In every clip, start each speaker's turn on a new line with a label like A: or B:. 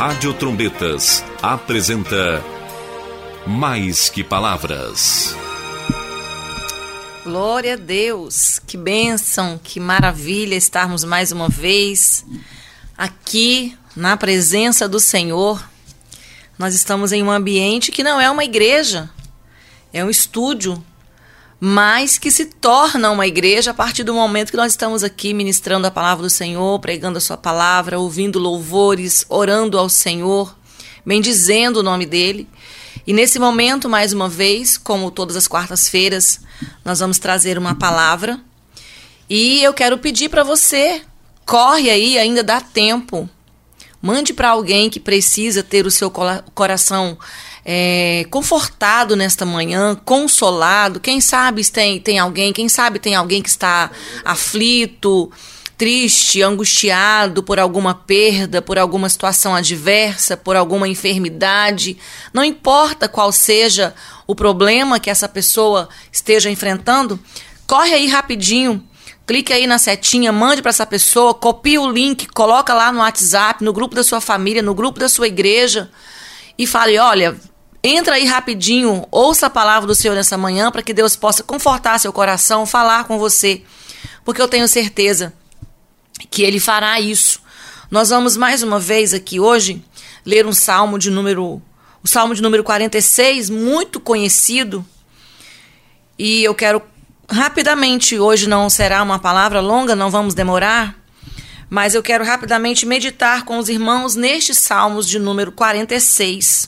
A: Rádio Trombetas apresenta Mais que Palavras.
B: Glória a Deus, que bênção, que maravilha estarmos mais uma vez aqui na presença do Senhor. Nós estamos em um ambiente que não é uma igreja, é um estúdio, mas que se torna uma igreja a partir do momento que nós estamos aqui ministrando a palavra do Senhor, pregando a sua palavra, ouvindo louvores, orando ao Senhor, bendizendo o nome dele. E nesse momento, mais uma vez, como todas as quartas-feiras, nós vamos trazer uma palavra. E eu quero pedir para você, corre aí, ainda dá tempo. Mande para alguém que precisa ter o seu coração confortado nesta manhã, consolado. Quem sabe tem alguém que está aflito, triste, angustiado por alguma perda, por alguma situação adversa, por alguma enfermidade. Não importa qual seja o problema que essa pessoa esteja enfrentando, corre aí rapidinho, clique aí na setinha, mande para essa pessoa, copie o link, coloca lá no WhatsApp, no grupo da sua família, no grupo da sua igreja e fale, olha, entra aí rapidinho, ouça a palavra do Senhor nessa manhã para que Deus possa confortar seu coração, falar com você, porque eu tenho certeza que Ele fará isso. Nós vamos mais uma vez aqui hoje ler o Salmo de número 46, muito conhecido, e eu quero rapidamente, hoje não será uma palavra longa, não vamos demorar, mas eu quero rapidamente meditar com os irmãos neste Salmos de número 46,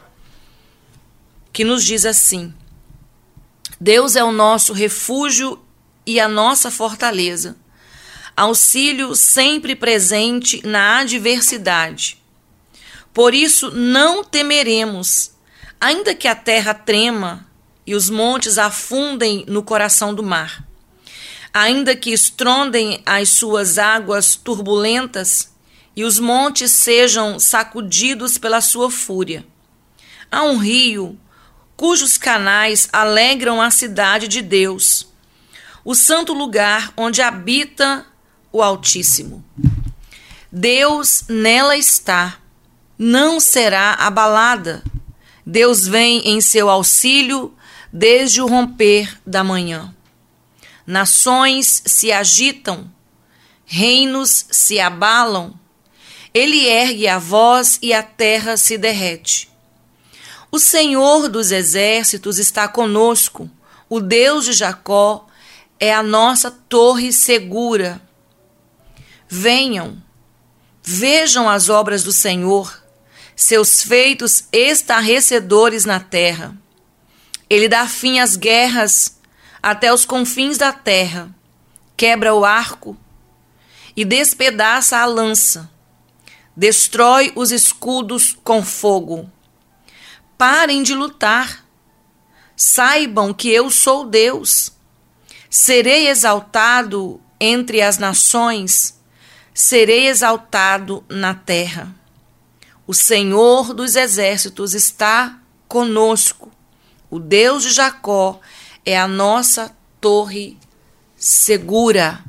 B: que nos diz assim: Deus é o nosso refúgio e a nossa fortaleza, auxílio sempre presente na adversidade. Por isso não temeremos, ainda que a terra trema e os montes afundem no coração do mar, ainda que estrondem as suas águas turbulentas e os montes sejam sacudidos pela sua fúria. Há um rio cujos canais alegram a cidade de Deus, o santo lugar onde habita o Altíssimo. Deus nela está, não será abalada. Deus vem em seu auxílio desde o romper da manhã. Nações se agitam, reinos se abalam. Ele ergue a voz e a terra se derrete. O Senhor dos exércitos está conosco. O Deus de Jacó é a nossa torre segura. Venham, vejam as obras do Senhor, seus feitos estarrecedores na terra. Ele dá fim às guerras até os confins da terra, quebra o arco e despedaça a lança, destrói os escudos com fogo. Parem de lutar, saibam que eu sou Deus. Serei exaltado entre as nações, serei exaltado na terra. O Senhor dos exércitos está conosco. O Deus de Jacó é a nossa torre segura.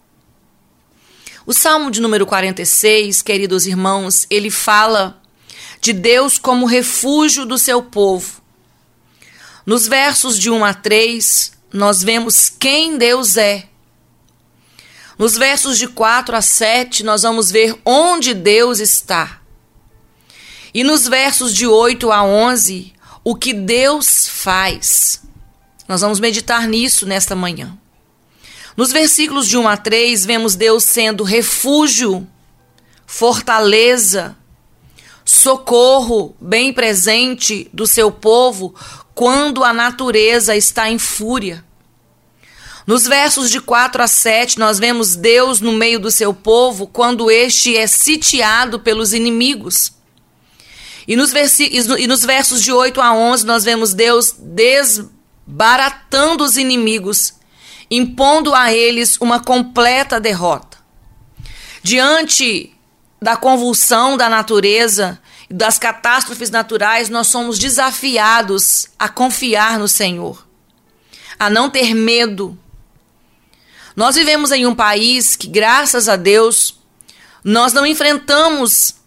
B: O Salmo de número 46, queridos irmãos, ele fala de Deus como refúgio do seu povo. Nos versos de 1 a 3, nós vemos quem Deus é. Nos versos de 4 a 7, nós vamos ver onde Deus está. E nos versos de 8 a 11, o que Deus faz. Nós vamos meditar nisso nesta manhã. Nos versículos de 1 a 3, vemos Deus sendo refúgio, fortaleza, socorro bem presente do seu povo quando a natureza está em fúria. Nos versos de 4 a 7, nós vemos Deus no meio do seu povo quando este é sitiado pelos inimigos. E nos versos de 8 a 11, nós vemos Deus desbaratando os inimigos, impondo a eles uma completa derrota. Diante da convulsão da natureza e das catástrofes naturais, nós somos desafiados a confiar no Senhor, a não ter medo. Nós vivemos em um país que, graças a Deus, nós não enfrentamos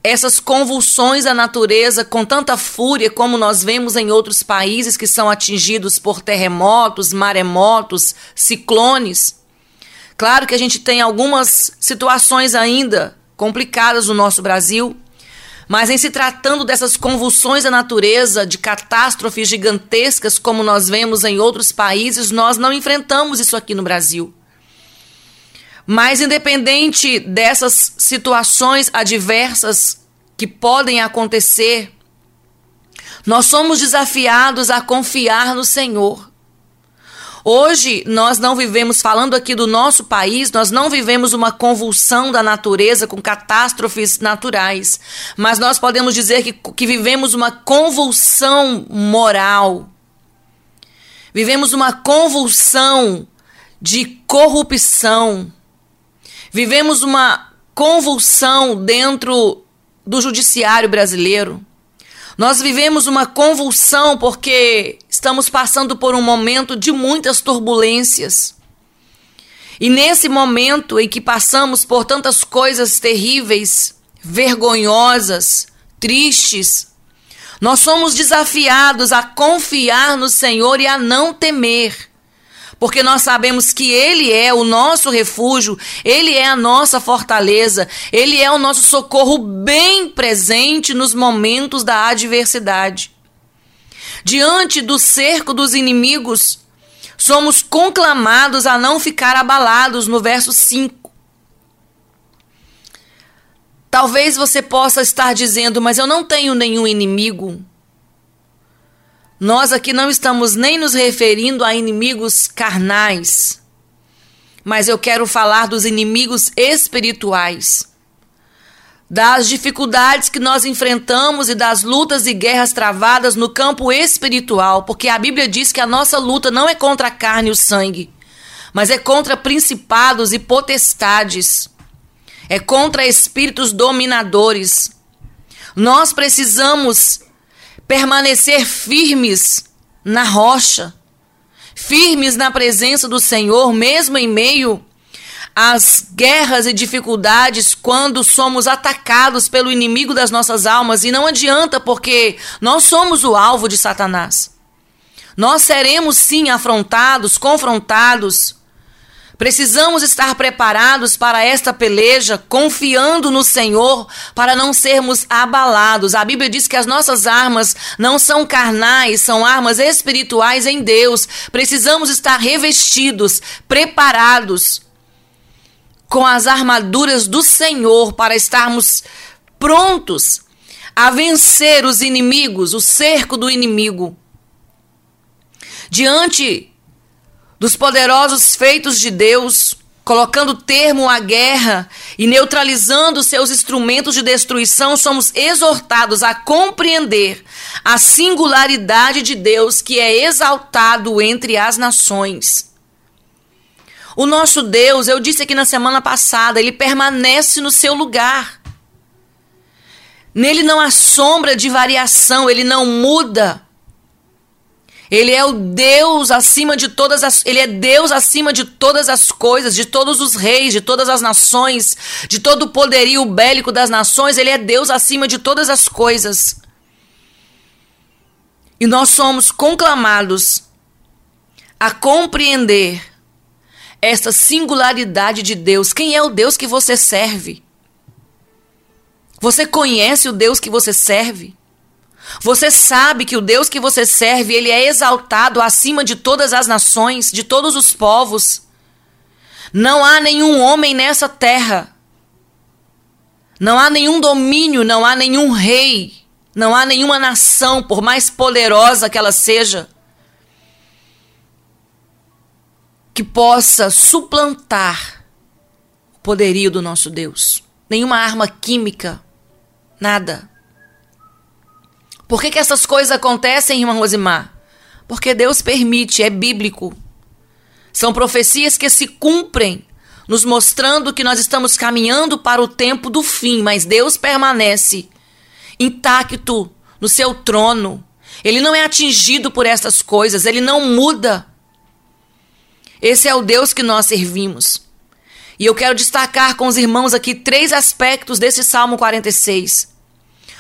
B: essas convulsões da natureza com tanta fúria como nós vemos em outros países que são atingidos por terremotos, maremotos, ciclones. Claro que a gente tem algumas situações ainda complicadas no nosso Brasil, mas em se tratando dessas convulsões da natureza, de catástrofes gigantescas como nós vemos em outros países, nós não enfrentamos isso aqui no Brasil. Mas independente dessas situações adversas que podem acontecer, nós somos desafiados a confiar no Senhor. Hoje nós não vivemos, falando aqui do nosso país, nós não vivemos uma convulsão da natureza com catástrofes naturais, mas nós podemos dizer que vivemos uma convulsão moral. Vivemos uma convulsão de corrupção. Vivemos uma convulsão dentro do judiciário brasileiro. Nós vivemos uma convulsão porque estamos passando por um momento de muitas turbulências. E nesse momento em que passamos por tantas coisas terríveis, vergonhosas, tristes, nós somos desafiados a confiar no Senhor e a não temer. Porque nós sabemos que Ele é o nosso refúgio, Ele é a nossa fortaleza, Ele é o nosso socorro bem presente nos momentos da adversidade. Diante do cerco dos inimigos, somos conclamados a não ficar abalados, no verso 5. Talvez você possa estar dizendo, mas eu não tenho nenhum inimigo. Nós aqui não estamos nem nos referindo a inimigos carnais, mas eu quero falar dos inimigos espirituais, das dificuldades que nós enfrentamos e das lutas e guerras travadas no campo espiritual, porque a Bíblia diz que a nossa luta não é contra a carne e o sangue, mas é contra principados e potestades, é contra espíritos dominadores. Nós precisamos permanecer firmes na rocha, firmes na presença do Senhor, mesmo em meio às guerras e dificuldades, quando somos atacados pelo inimigo das nossas almas. E não adianta, porque nós somos o alvo de Satanás. Nós seremos sim afrontados, confrontados. Precisamos estar preparados para esta peleja, confiando no Senhor, para não sermos abalados. A Bíblia diz que as nossas armas não são carnais, são armas espirituais em Deus. Precisamos estar revestidos, preparados, com as armaduras do Senhor, para estarmos prontos a vencer os inimigos, o cerco do inimigo. Diante dos poderosos feitos de Deus, colocando termo à guerra e neutralizando seus instrumentos de destruição, somos exortados a compreender a singularidade de Deus, que é exaltado entre as nações. O nosso Deus, eu disse aqui na semana passada, ele permanece no seu lugar. Nele não há sombra de variação, ele não muda. Ele é o Deus acima de Ele é Deus acima de todas as coisas, de todos os reis, de todas as nações, de todo o poderio bélico das nações. Ele é Deus acima de todas as coisas. E nós somos conclamados a compreender esta singularidade de Deus. Quem é o Deus que você serve? Você conhece o Deus que você serve? Você sabe que o Deus que você serve, ele é exaltado acima de todas as nações, de todos os povos. Não há nenhum homem nessa terra, não há nenhum domínio, não há nenhum rei, não há nenhuma nação, por mais poderosa que ela seja, que possa suplantar o poderio do nosso Deus. Nenhuma arma química, nada. Por que essas coisas acontecem, irmã Rosimar? Porque Deus permite, é bíblico. São profecias que se cumprem, nos mostrando que nós estamos caminhando para o tempo do fim, mas Deus permanece intacto no seu trono. Ele não é atingido por essas coisas, ele não muda. Esse é o Deus que nós servimos. E eu quero destacar com os irmãos aqui 3 aspectos desse Salmo 46.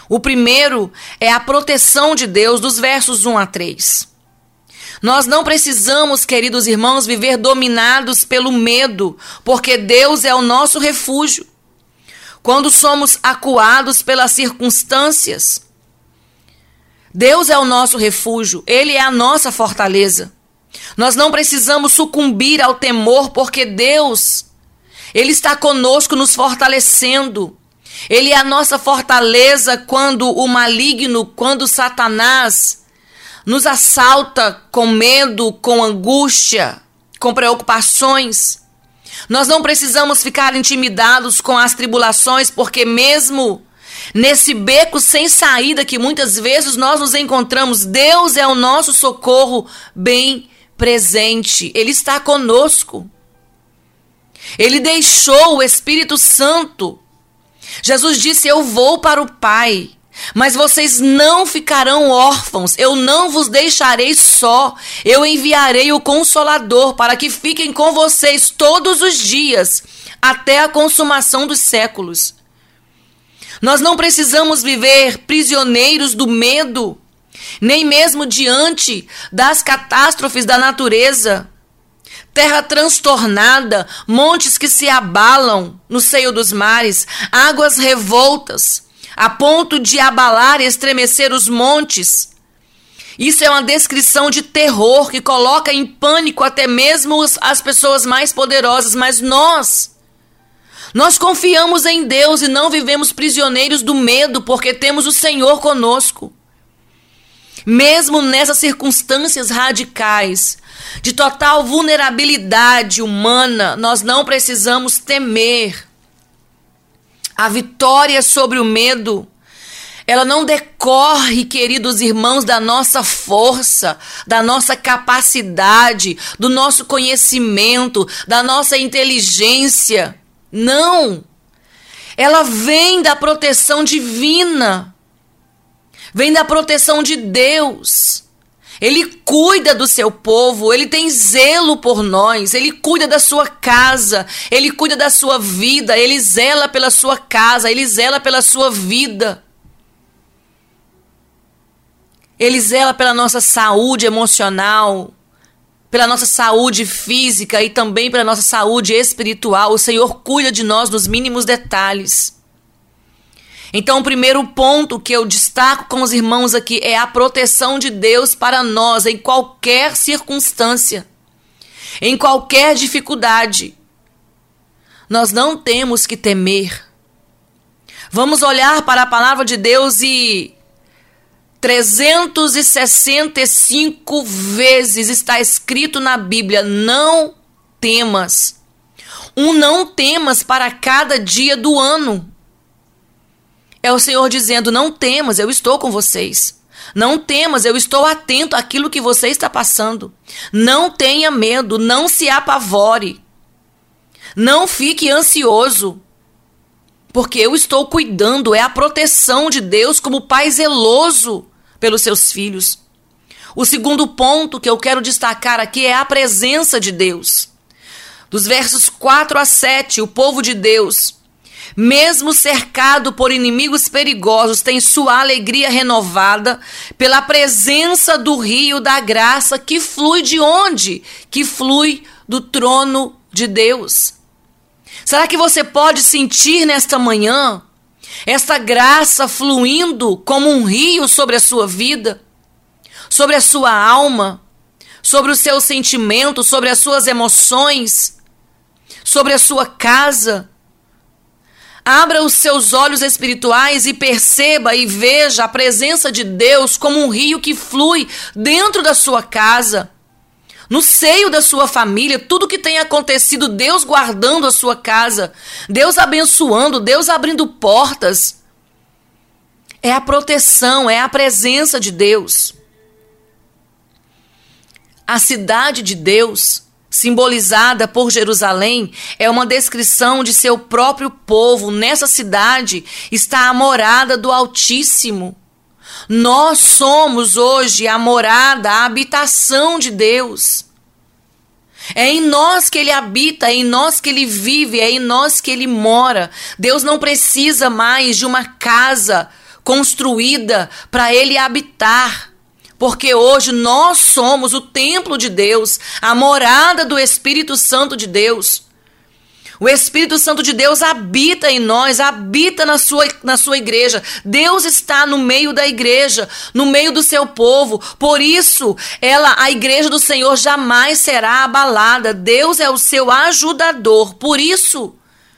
B: O primeiro é a proteção de Deus, dos versos 1 a 3. Nós não precisamos, queridos irmãos, viver dominados pelo medo, porque Deus é o nosso refúgio. Quando somos acuados pelas circunstâncias, Deus é o nosso refúgio, Ele é a nossa fortaleza. Nós não precisamos sucumbir ao temor, porque Deus, Ele está conosco nos fortalecendo. Ele é a nossa fortaleza quando o maligno, quando Satanás nos assalta com medo, com angústia, com preocupações. Nós não precisamos ficar intimidados com as tribulações, porque mesmo nesse beco sem saída que muitas vezes nós nos encontramos, Deus é o nosso socorro bem presente. Ele está conosco. Ele deixou o Espírito Santo. Jesus disse: eu vou para o Pai, mas vocês não ficarão órfãos, eu não vos deixarei só, eu enviarei o Consolador para que fiquem com vocês todos os dias, até a consumação dos séculos. Nós não precisamos viver prisioneiros do medo, nem mesmo diante das catástrofes da natureza. Terra transtornada, montes que se abalam no seio dos mares, águas revoltas, a ponto de abalar e estremecer os montes. Isso é uma descrição de terror que coloca em pânico até mesmo as pessoas mais poderosas, mas nós confiamos em Deus e não vivemos prisioneiros do medo, porque temos o Senhor conosco. Mesmo nessas circunstâncias radicais, de total vulnerabilidade humana, nós não precisamos temer. A vitória sobre o medo, ela não decorre, queridos irmãos, da nossa força, da nossa capacidade, do nosso conhecimento, da nossa inteligência. Não! Ela vem da proteção divina. Vem da proteção de Deus. Ele cuida do seu povo, Ele tem zelo por nós, Ele cuida da sua casa, Ele cuida da sua vida, Ele zela pela sua casa, Ele zela pela sua vida. Ele zela pela nossa saúde emocional, pela nossa saúde física e também pela nossa saúde espiritual. O Senhor cuida de nós nos mínimos detalhes. Então, o primeiro ponto que eu destaco com os irmãos aqui é a proteção de Deus para nós em qualquer circunstância, em qualquer dificuldade. Nós não temos que temer. Vamos olhar para a palavra de Deus e 365 vezes está escrito na Bíblia: não temas. Não temas para cada dia do ano. É o Senhor dizendo: não temas, eu estou com vocês. Não temas, eu estou atento àquilo que você está passando. Não tenha medo, não se apavore. Não fique ansioso, porque eu estou cuidando. É a proteção de Deus como Pai zeloso pelos seus filhos. O segundo ponto que eu quero destacar aqui é a presença de Deus. Dos versos 4 a 7, o povo de Deus, mesmo cercado por inimigos perigosos, tem sua alegria renovada pela presença do rio da graça que flui de onde? Que flui do trono de Deus. Será que você pode sentir nesta manhã esta graça fluindo como um rio sobre a sua vida, sobre a sua alma, sobre os seus sentimentos, sobre as suas emoções, sobre a sua casa? Abra os seus olhos espirituais e perceba e veja a presença de Deus como um rio que flui dentro da sua casa, no seio da sua família. Tudo que tem acontecido, Deus guardando a sua casa, Deus abençoando, Deus abrindo portas. É a proteção, é a presença de Deus. A cidade de Deus, simbolizada por Jerusalém, é uma descrição de seu próprio povo. Nessa cidade está a morada do Altíssimo. Nós somos hoje a morada, a habitação de Deus. É em nós que Ele habita, é em nós que Ele vive, é em nós que Ele mora. Deus não precisa mais de uma casa construída para Ele habitar. Porque hoje nós somos o templo de Deus, a morada do Espírito Santo de Deus. O Espírito Santo de Deus habita em nós, habita na sua igreja. Deus está no meio da igreja, no meio do seu povo. Por isso, a igreja do Senhor jamais será abalada. Deus é o seu ajudador. Por isso,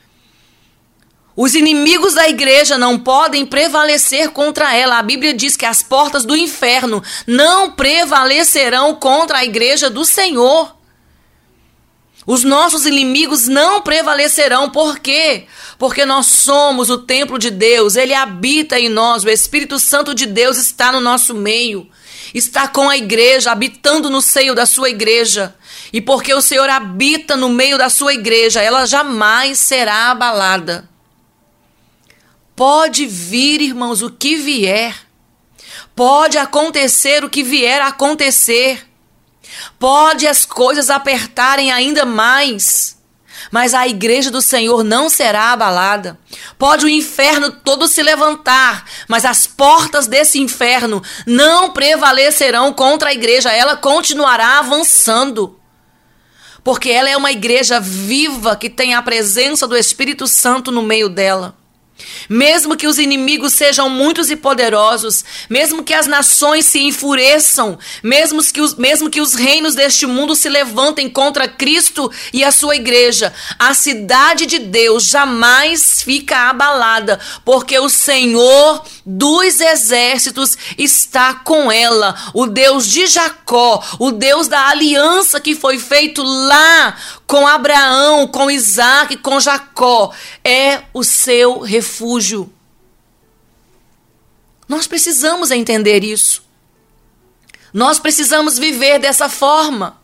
B: os inimigos da igreja não podem prevalecer contra ela. A Bíblia diz que as portas do inferno não prevalecerão contra a igreja do Senhor. Os nossos inimigos não prevalecerão. Por quê? Porque nós somos o templo de Deus. Ele habita em nós. O Espírito Santo de Deus está no nosso meio. Está com a igreja, habitando no seio da sua igreja. E porque o Senhor habita no meio da sua igreja, ela jamais será abalada. Pode vir, irmãos, o que vier. Pode acontecer o que vier a acontecer. Pode as coisas apertarem ainda mais, mas a igreja do Senhor não será abalada. Pode o inferno todo se levantar, mas as portas desse inferno não prevalecerão contra a igreja. Ela continuará avançando, porque ela é uma igreja viva que tem a presença do Espírito Santo no meio dela. Mesmo que os inimigos sejam muitos e poderosos, mesmo que as nações se enfureçam, mesmo que os reinos deste mundo se levantem contra Cristo e a sua igreja, a cidade de Deus jamais fica abalada, porque o Senhor dos exércitos está com ela. O Deus de Jacó, o Deus da aliança que foi feito lá com Abraão, com Isaac, com Jacó, é o seu refúgio. Nós precisamos entender isso. Nós precisamos viver dessa forma,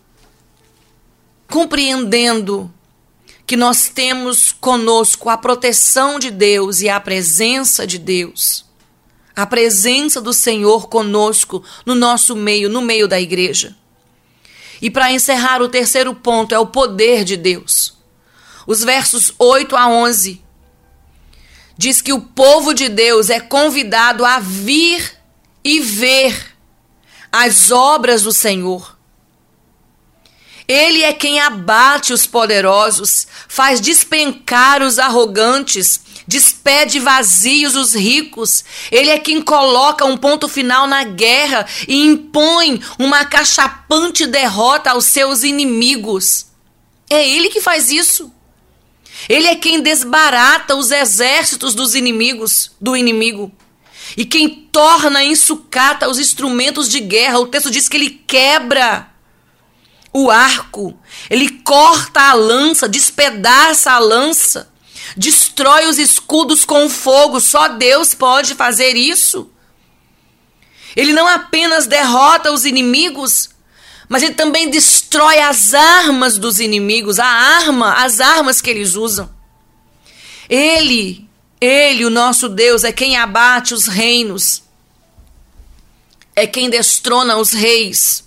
B: compreendendo que nós temos conosco a proteção de Deus e a presença de Deus. A presença do Senhor conosco, no nosso meio, no meio da igreja. E para encerrar, o terceiro ponto é o poder de Deus. Os versos 8 a 11 diz que o povo de Deus é convidado a vir e ver as obras do Senhor. Ele é quem abate os poderosos, faz despencar os arrogantes, despede vazios os ricos. Ele é quem coloca um ponto final na guerra e impõe uma acachapante derrota aos seus inimigos. É Ele que faz isso. Ele é quem desbarata os exércitos do inimigo. E quem torna em sucata os instrumentos de guerra. O texto diz que Ele quebra o arco, Ele corta a lança, despedaça a lança, destrói os escudos com fogo. Só Deus pode fazer isso. Ele não apenas derrota os inimigos, mas Ele também destrói as armas dos inimigos, as armas que eles usam. Ele, o nosso Deus, é quem abate os reinos, é quem destrona os reis.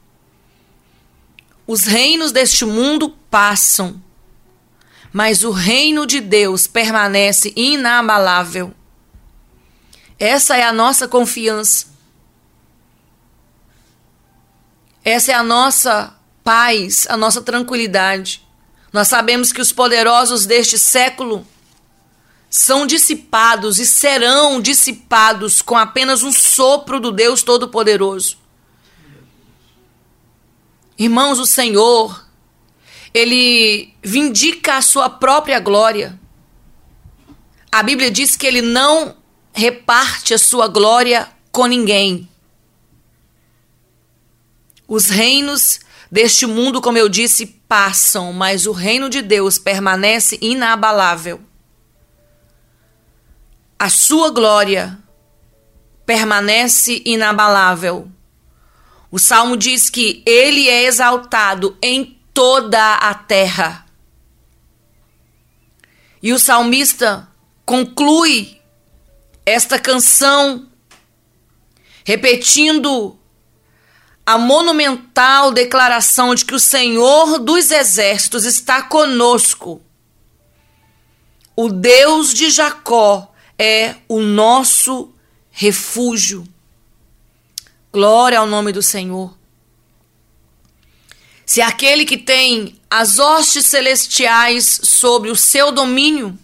B: Os reinos deste mundo passam, mas o reino de Deus permanece inabalável. Essa é a nossa confiança. Essa é a nossa paz, a nossa tranquilidade. Nós sabemos que os poderosos deste século são dissipados e serão dissipados com apenas um sopro do Deus Todo-Poderoso. Irmãos, o Senhor, Ele vindica a sua própria glória. A Bíblia diz que Ele não reparte a sua glória com ninguém. Os reinos deste mundo, como eu disse, passam, mas o reino de Deus permanece inabalável. A sua glória permanece inabalável. O Salmo diz que Ele é exaltado em toda a terra. E o salmista conclui esta canção repetindo a monumental declaração de que o Senhor dos exércitos está conosco. O Deus de Jacó é o nosso refúgio. Glória ao nome do Senhor. Se aquele que tem as hostes celestiais sobre o seu domínio,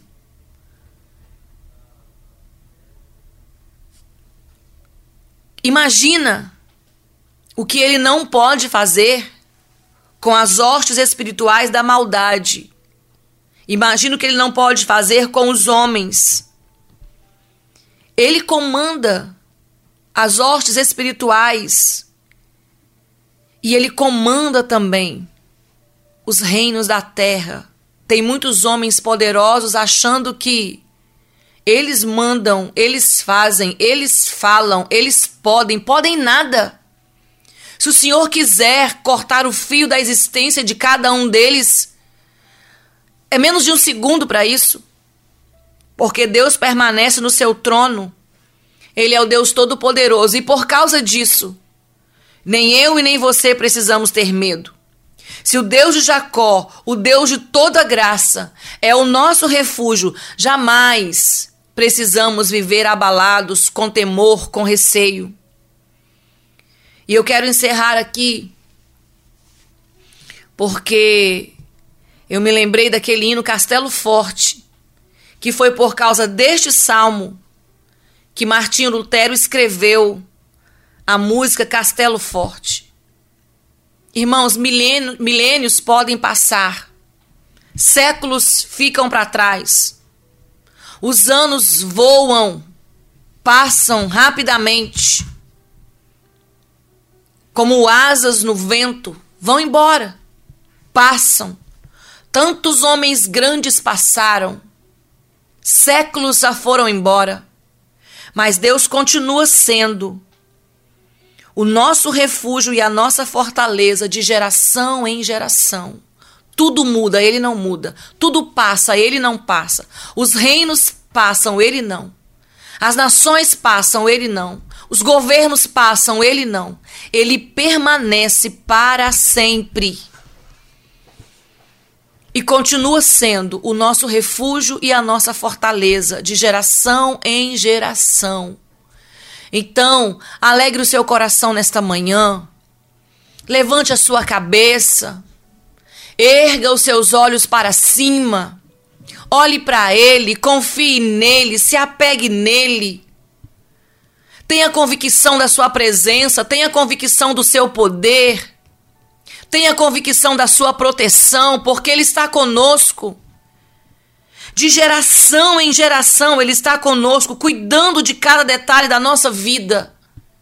B: imagina o que ele não pode fazer com as hostes espirituais da maldade. Imagina o que ele não pode fazer com os homens. Ele comanda as hostes espirituais e ele comanda também os reinos da terra. Tem muitos homens poderosos achando que eles mandam, eles fazem, eles falam, eles podem nada. Se o Senhor quiser cortar o fio da existência de cada um deles, é menos de um segundo para isso. Porque Deus permanece no seu trono. Ele é o Deus Todo-Poderoso. E por causa disso, nem eu e nem você precisamos ter medo. Se o Deus de Jacó, o Deus de toda graça, é o nosso refúgio, jamais precisamos viver abalados, com temor, com receio. E eu quero encerrar aqui, porque eu me lembrei daquele hino Castelo Forte, que foi por causa deste salmo que Martinho Lutero escreveu a música Castelo Forte. Irmãos, milênios podem passar, séculos ficam para trás, os anos voam, passam rapidamente, como asas no vento, vão embora, passam. Tantos homens grandes passaram, séculos já foram embora, mas Deus continua sendo o nosso refúgio e a nossa fortaleza de geração em geração. Tudo muda, Ele não muda. Tudo passa, Ele não passa. Os reinos passam, Ele não. As nações passam, Ele não. Os governos passam, Ele não. Ele permanece para sempre. E continua sendo o nosso refúgio e a nossa fortaleza de geração em geração. Então, alegre o seu coração nesta manhã. Levante a sua cabeça. Erga os seus olhos para cima. Olhe para Ele, confie nele, se apegue nele. Tenha convicção da sua presença, tenha convicção do seu poder. Tenha convicção da sua proteção, porque Ele está conosco. De geração em geração, Ele está conosco, cuidando de cada detalhe da nossa vida.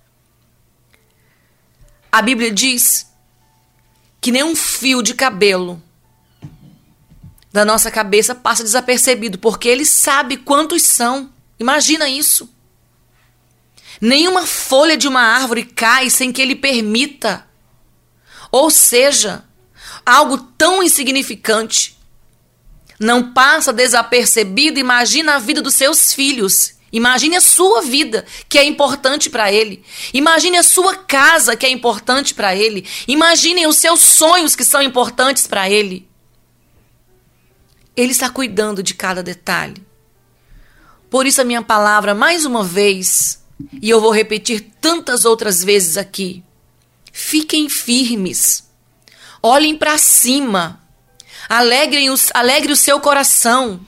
B: A Bíblia diz que nenhum fio de cabelo da nossa cabeça passa desapercebido, porque Ele sabe quantos são. Imagina isso. Nenhuma folha de uma árvore cai sem que Ele permita. Ou seja, algo tão insignificante não passa desapercebido. Imagina a vida dos seus filhos. Imagine a sua vida, que é importante para Ele. Imagine a sua casa, que é importante para Ele. Imagine os seus sonhos, que são importantes para Ele. Ele está cuidando de cada detalhe. Por isso a minha palavra, mais uma vez, e eu vou repetir tantas outras vezes aqui: fiquem firmes, olhem para cima, alegre o seu coração,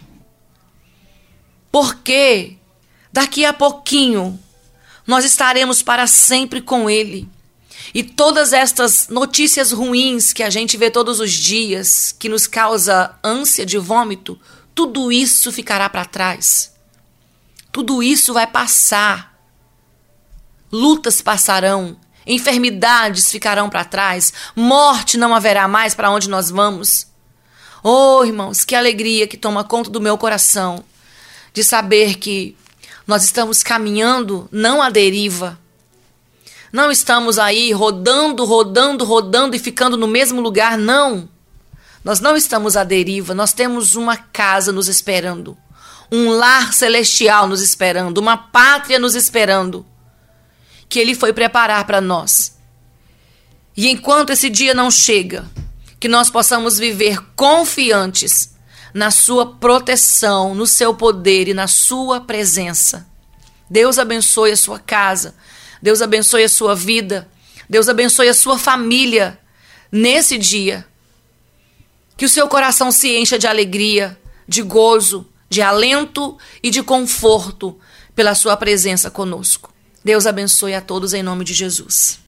B: porque daqui a pouquinho nós estaremos para sempre com Ele. E todas estas notícias ruins que a gente vê todos os dias, que nos causa ânsia de vômito, tudo isso ficará para trás. Tudo isso vai passar. Lutas passarão, enfermidades ficarão para trás, morte não haverá mais para onde nós vamos. Oh, irmãos, que alegria que toma conta do meu coração de saber que nós estamos caminhando não à deriva. Não estamos aí rodando e ficando no mesmo lugar, não. Nós não estamos à deriva, nós temos uma casa nos esperando, um lar celestial nos esperando, uma pátria nos esperando, que Ele foi preparar para nós. E enquanto esse dia não chega, que nós possamos viver confiantes na sua proteção, no seu poder e na sua presença. Deus abençoe a sua casa, Deus abençoe a sua vida, Deus abençoe a sua família nesse dia. Que o seu coração se encha de alegria, de gozo, de alento e de conforto pela sua presença conosco. Deus abençoe a todos em nome de Jesus.